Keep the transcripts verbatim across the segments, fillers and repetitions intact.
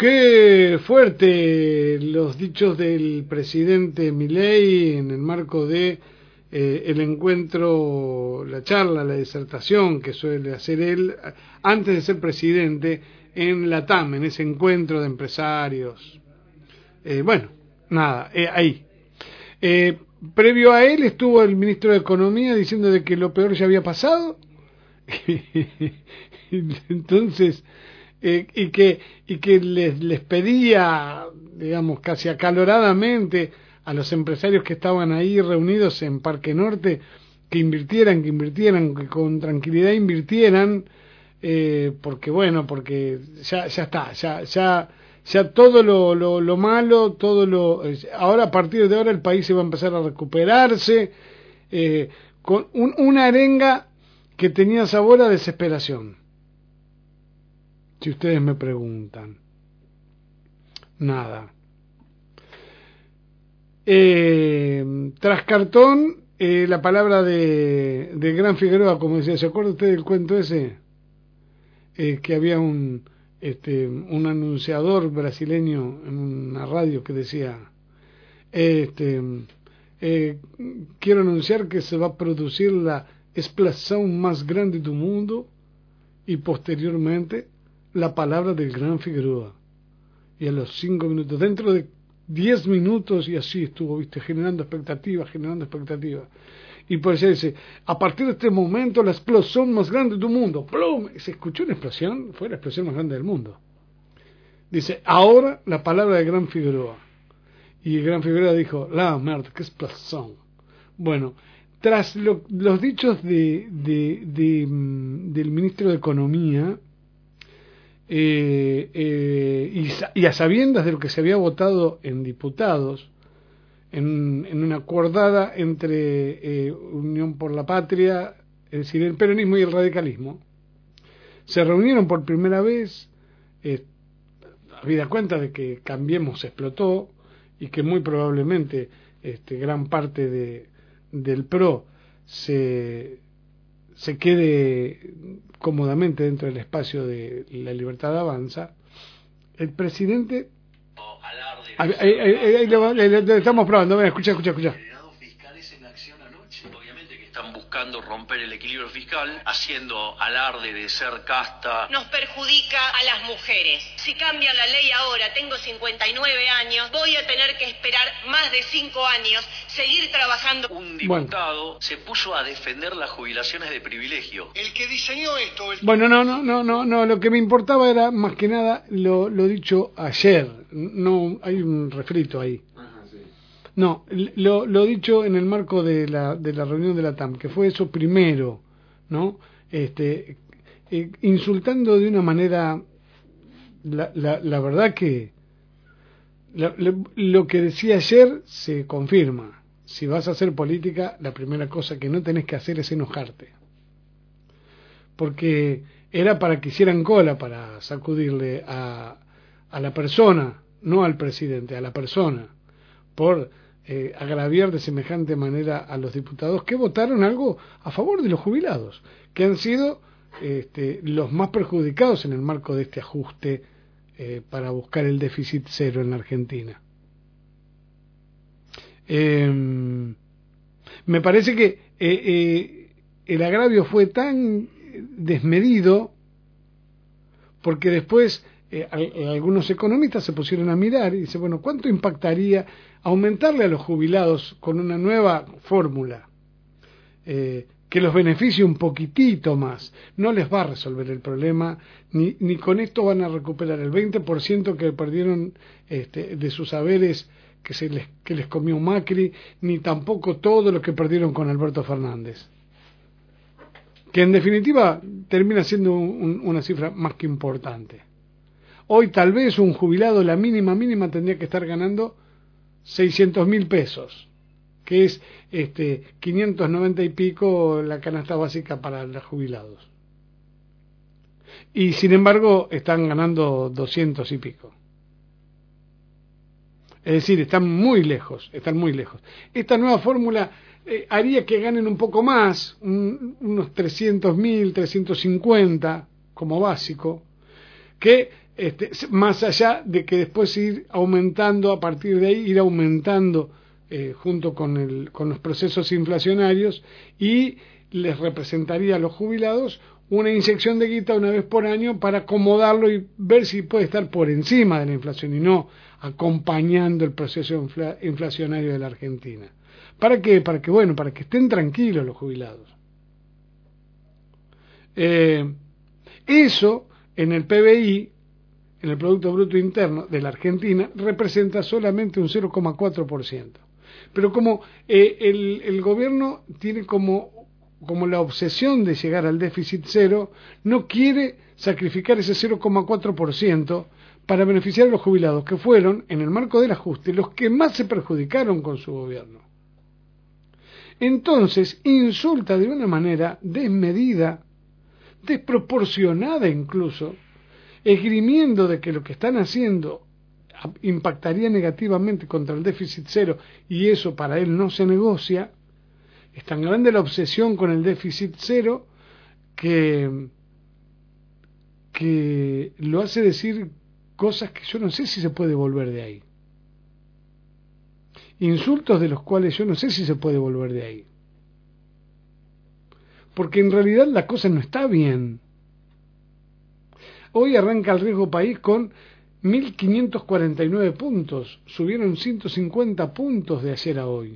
Qué fuerte los dichos del presidente Milei en el marco de eh, el encuentro, la charla, la disertación que suele hacer él antes de ser presidente en la T A M, en ese encuentro de empresarios. Eh, bueno, nada, eh, ahí. Eh, previo a él estuvo el ministro de Economía diciendo de que lo peor ya había pasado. Entonces... Eh, y que y que les, les pedía, digamos, casi acaloradamente a los empresarios que estaban ahí reunidos en Parque Norte que invirtieran, que invirtieran, que con tranquilidad invirtieran, eh, porque bueno, porque ya ya está, ya ya ya todo lo, lo, lo malo, todo lo ahora a partir de ahora el país se va a empezar a recuperarse, eh, con un, una arenga que tenía sabor a desesperación. Si ustedes me preguntan. Nada. Eh, tras cartón, eh, la palabra de, de Gran Figueroa, como decía, ¿se acuerda usted del cuento ese? Eh, que había un, este, un anunciador brasileño en una radio que decía, este, eh, quiero anunciar que se va a producir la explosión más grande del mundo y posteriormente la palabra del Gran Figueroa. Y a los cinco minutos, dentro de diez minutos, y así estuvo, viste, generando expectativas, generando expectativas. Y por eso dice, a partir de este momento, la explosión más grande del mundo. ¡Plum! ¿Se escuchó una explosión? Fue la explosión más grande del mundo. Dice, ahora la palabra del Gran Figueroa. Y el Gran Figueroa dijo, la merda, qué explosión. Bueno, tras lo, los dichos de, de, de, de, del ministro de Economía, Eh, eh, y, y a sabiendas de lo que se había votado en diputados, en, en una acordada entre eh, Unión por la Patria, es decir, el peronismo y el radicalismo, se reunieron por primera vez, eh, habida cuenta de que Cambiemos explotó y que muy probablemente este, gran parte de, del P R O se, se quede cómodamente dentro del espacio de la Libertad Avanza, el presidente... Ahí, ahí, ahí, ahí lo, lo, lo estamos probando, ven, escucha, escucha, escucha. Obviamente que están buscando romper el equilibrio fiscal, haciendo alarde de ser casta. Nos perjudica a las mujeres. Si cambia la ley ahora, tengo cincuenta y nueve años, voy a tener que esperar más de cinco años, seguir trabajando. Un diputado bueno. se puso a defender las jubilaciones de privilegio. El que diseñó esto... El... Bueno, no, no, no, no, no, lo que me importaba era más que nada lo, lo dicho ayer. No, hay un refrito ahí. No, lo, lo dicho en el marco de la, de la reunión de la T A M, que fue eso primero, ¿no? Este, eh, insultando de una manera, la, la, la verdad que la, la, lo que decía ayer se confirma. Si vas a hacer política, la primera cosa que no tenés que hacer es enojarte. Porque era para que hicieran cola, para sacudirle a, a la persona, no al presidente, a la persona, por eh, agraviar de semejante manera a los diputados que votaron algo a favor de los jubilados, que han sido este, los más perjudicados en el marco de este ajuste eh, para buscar el déficit cero en la Argentina. Eh, me parece que eh, eh, el agravio fue tan desmedido porque después Eh, algunos economistas se pusieron a mirar y dice, bueno, ¿cuánto impactaría aumentarle a los jubilados con una nueva fórmula eh, que los beneficie un poquitito más? No les va a resolver el problema, ni, ni con esto van a recuperar el veinte por ciento que perdieron este, de sus haberes que, se les, que les comió Macri, ni tampoco todo lo que perdieron con Alberto Fernández, que en definitiva termina siendo un, una cifra más que importante. Hoy tal vez un jubilado, la mínima mínima, tendría que estar ganando seiscientos mil pesos, que es este quinientos noventa y pico la canasta básica para los jubilados. Y sin embargo están ganando doscientos y pico. Es decir, están muy lejos, están muy lejos. Esta nueva fórmula eh, haría que ganen un poco más, un, unos trescientos mil, trescientos cincuenta como básico, que este, más allá de que después ir aumentando, a partir de ahí ir aumentando eh, junto con, el, con los procesos inflacionarios, y les representaría a los jubilados una inyección de guita una vez por año para acomodarlo y ver si puede estar por encima de la inflación y no acompañando el proceso infla, inflacionario de la Argentina. ¿Para qué? Para que, bueno, para que estén tranquilos los jubilados. Eh, eso en el P B I, en el Producto Bruto Interno de la Argentina, representa solamente un cero coma cuatro por ciento. Pero como eh, el, el gobierno tiene como como la obsesión de llegar al déficit cero, no quiere sacrificar ese cero coma cuatro por ciento para beneficiar a los jubilados, que fueron, en el marco del ajuste, los que más se perjudicaron con su gobierno. Entonces, insulta de una manera desmedida, desproporcionada incluso, esgrimiendo de que lo que están haciendo impactaría negativamente contra el déficit cero, y eso para él no se negocia. Es tan grande la obsesión con el déficit cero que, que lo hace decir cosas que yo no sé si se puede volver de ahí. Insultos de los cuales yo no sé si se puede volver de ahí. Porque en realidad la cosa no está bien. Hoy arranca el Riesgo País con mil quinientos cuarenta y nueve puntos. Subieron ciento cincuenta puntos de ayer a hoy.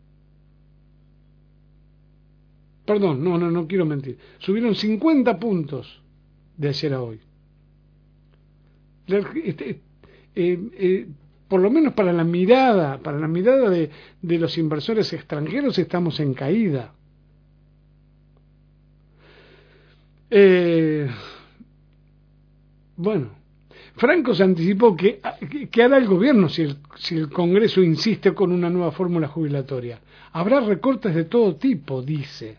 Perdón, no, no, no quiero mentir. Subieron cincuenta puntos de ayer a hoy. Este, eh, eh, por lo menos para la mirada, para la mirada de, de los inversores extranjeros estamos en caída. Eh, bueno, Franco se anticipó que, que, que hará el gobierno si el, si el Congreso insiste con una nueva fórmula jubilatoria. Habrá recortes de todo tipo, dice.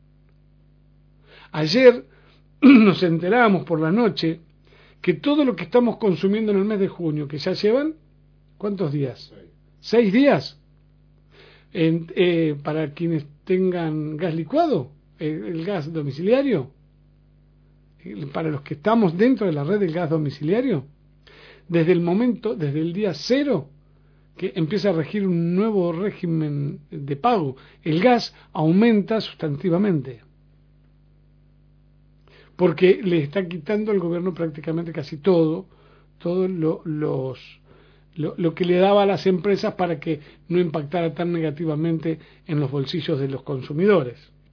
Ayer nos enteramos por la noche que todo lo que estamos consumiendo en el mes de junio, que ya llevan, ¿cuántos días? Seis, ¿Seis días? En, eh, para quienes tengan gas licuado, el, el gas domiciliario, el, para los que estamos dentro de la red del gas domiciliario, desde el momento, desde el día cero, que empieza a regir un nuevo régimen de pago, el gas aumenta sustantivamente. Porque le está quitando al gobierno prácticamente casi todo, todo lo, los, lo, lo que le daba a las empresas para que no impactara tan negativamente en los bolsillos de los consumidores.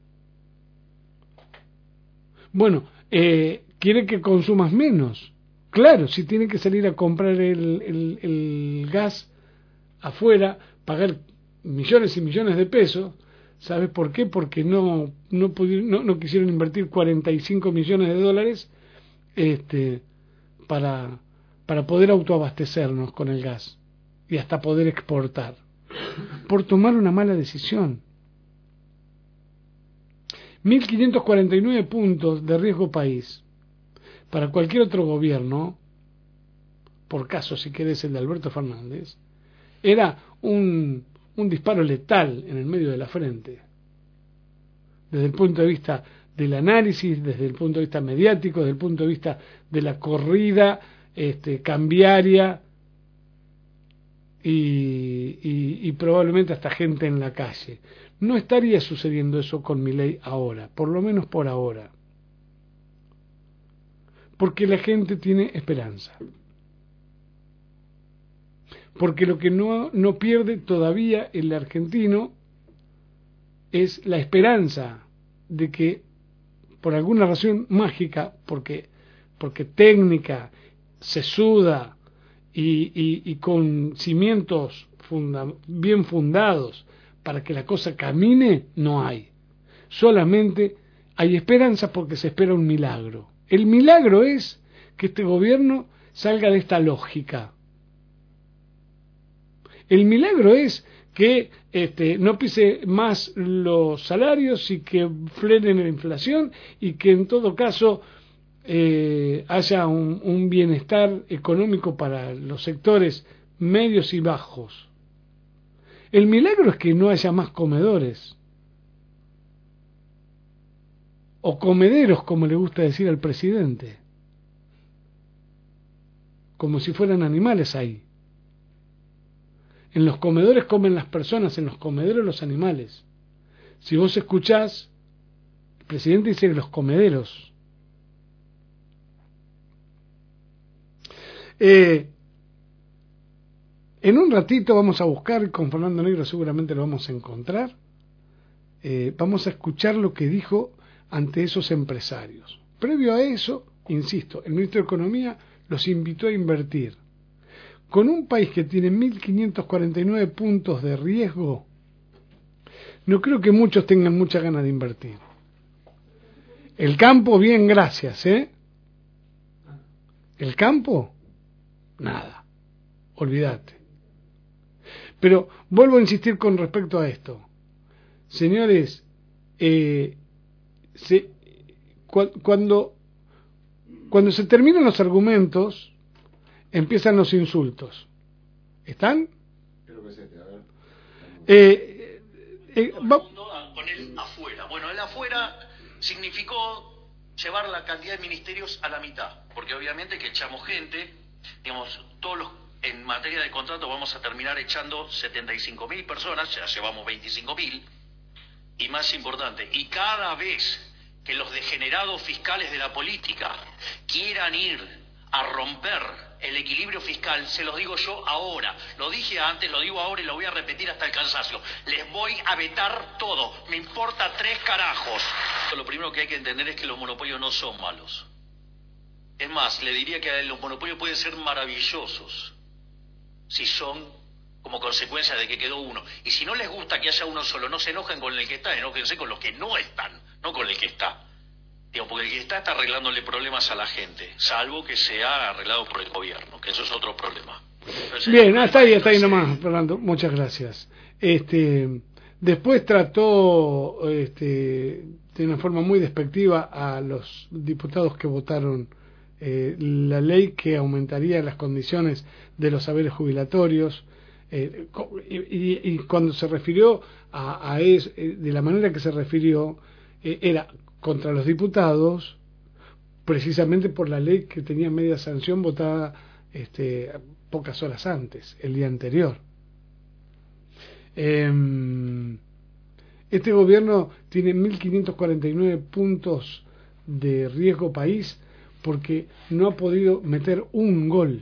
Bueno, eh, quiere que consumas menos. Claro, si tiene que salir a comprar el, el, el gas afuera, pagar millones y millones de pesos. ¿Sabes por qué? Porque no no, pudieron, no no quisieron invertir cuarenta y cinco millones de dólares este, para, para poder autoabastecernos con el gas y hasta poder exportar, por tomar una mala decisión. mil quinientos cuarenta y nueve puntos de riesgo país. Para cualquier otro gobierno, por caso si querés el de Alberto Fernández, era un... un disparo letal en el medio de la frente, desde el punto de vista del análisis, desde el punto de vista mediático, desde el punto de vista de la corrida este, cambiaria y, y, y probablemente hasta gente en la calle. No estaría sucediendo eso con Milei ahora, por lo menos por ahora, porque la gente tiene esperanza. Porque lo que no, no pierde todavía el argentino es la esperanza de que, por alguna razón mágica, porque, porque técnica, sesuda y, y, y con cimientos funda, bien fundados para que la cosa camine, no hay. Solamente hay esperanza porque se espera un milagro. El milagro es que este gobierno salga de esta lógica. El milagro es que este, no pise más los salarios y que frenen la inflación y que en todo caso eh, haya un, un bienestar económico para los sectores medios y bajos. El milagro es que no haya más comedores o comederos, como le gusta decir al presidente. como si fueran animales ahí. En los comedores comen las personas, en los comederos los animales. Si vos escuchás, el presidente dice que los comederos. Eh, en un ratito vamos a buscar, con Fernando Negro seguramente lo vamos a encontrar, eh, vamos a escuchar lo que dijo ante esos empresarios. Previo a eso, insisto, el ministro de Economía los invitó a invertir. Con un país que tiene mil quinientos cuarenta y nueve puntos de riesgo, no creo que muchos tengan mucha ganas de invertir. El campo, bien, gracias, ¿eh? El campo, nada, olvídate. Pero vuelvo a insistir con respecto a esto. Señores, eh, se, cu cuando, cuando se terminan los argumentos, empiezan los insultos. ¿Están? Creo que sí, a ver. Eh, eh, Todo el mundo con él afuera. Bueno, el afuera significó llevar la cantidad de ministerios a la mitad, porque obviamente que echamos gente, digamos, todos los, en materia de contrato vamos a terminar echando setenta y cinco mil personas, ya llevamos veinticinco mil, y más importante, y cada vez que los degenerados fiscales de la política quieran ir a romper el equilibrio fiscal, se lo digo yo ahora, lo dije antes, lo digo ahora y lo voy a repetir hasta el cansancio, les voy a vetar todo, me importa tres carajos. Lo primero que hay que entender es que los monopolios no son malos. Es más, le diría que los monopolios pueden ser maravillosos si son como consecuencia de que quedó uno. Y si no les gusta que haya uno solo, no se enojen con el que está, enójense con los que no están, no con el que está. Digo, porque el que está está arreglándole problemas a la gente, salvo que sea arreglado por el gobierno, que eso es otro problema. Entonces, bien, hasta ahí, hasta ahí nomás, Fernando, muchas gracias. Este, después trató este, de una forma muy despectiva a los diputados que votaron eh, la ley que aumentaría las condiciones de los saberes jubilatorios, eh, y, y, y cuando se refirió a, a eso, de la manera que se refirió, eh, era contra los diputados, precisamente por la ley que tenía media sanción votada este, pocas horas antes, el día anterior. Eh, este gobierno tiene mil quinientos cuarenta y nueve puntos de riesgo país porque no ha podido meter un gol.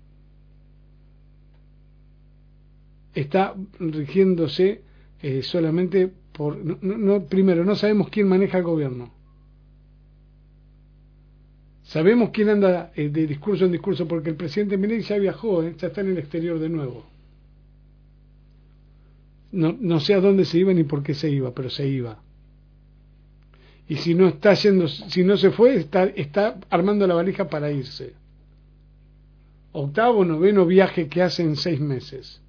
Está rigiéndose eh, solamente por... No, no, primero, no sabemos quién maneja el gobierno. Sabemos quién anda eh, de discurso en discurso, porque el presidente Milei ya viajó, eh, ya está en el exterior de nuevo. No, no sé a dónde se iba ni por qué se iba, pero se iba. Y si no está yendo, si no se fue, está, está armando la valija para irse. Octavo, noveno viaje que hace en seis meses.